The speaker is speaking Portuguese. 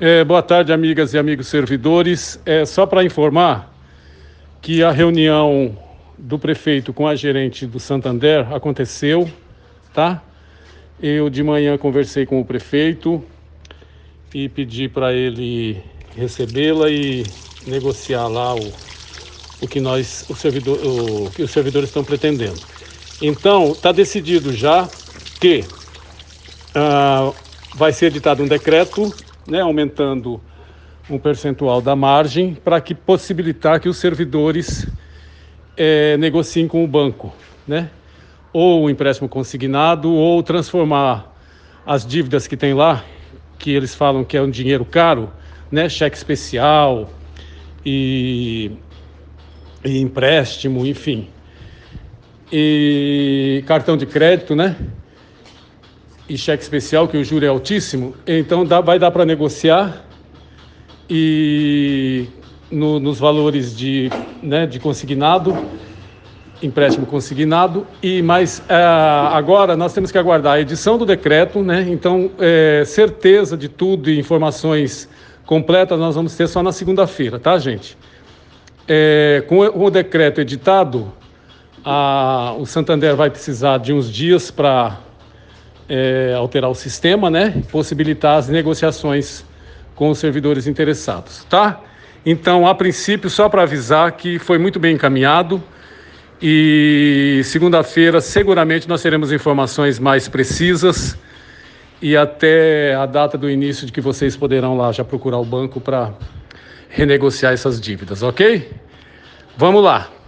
Boa tarde, amigas e amigos servidores. Só para informar que a reunião do prefeito com a gerente do Santander aconteceu, tá? Eu de manhã conversei com o prefeito e pedi para ele recebê-la e negociar lá o que os servidores estão pretendendo. Então, está decidido já que vai ser editado um decreto, né, aumentando um percentual da margem para que possibilitar que os servidores negociem com o banco, né? Ou o empréstimo consignado, ou transformar as dívidas que tem lá, que eles falam que é um dinheiro caro, né? Cheque especial e empréstimo, enfim. E cartão de crédito, né? E cheque especial, que o juro é altíssimo. Então vai dar para negociar e nos valores de consignado, empréstimo consignado, mas agora nós temos que aguardar a edição do decreto, né? Então, certeza de tudo e informações completas nós vamos ter só na segunda-feira, tá, gente? Com o decreto editado, o Santander vai precisar de uns dias para alterar o sistema, né? Possibilitar as negociações com os servidores interessados, tá? Então, a princípio, só para avisar que foi muito bem encaminhado e segunda-feira seguramente nós teremos informações mais precisas e até a data do início de que vocês poderão lá já procurar o banco para renegociar essas dívidas, ok? Vamos lá!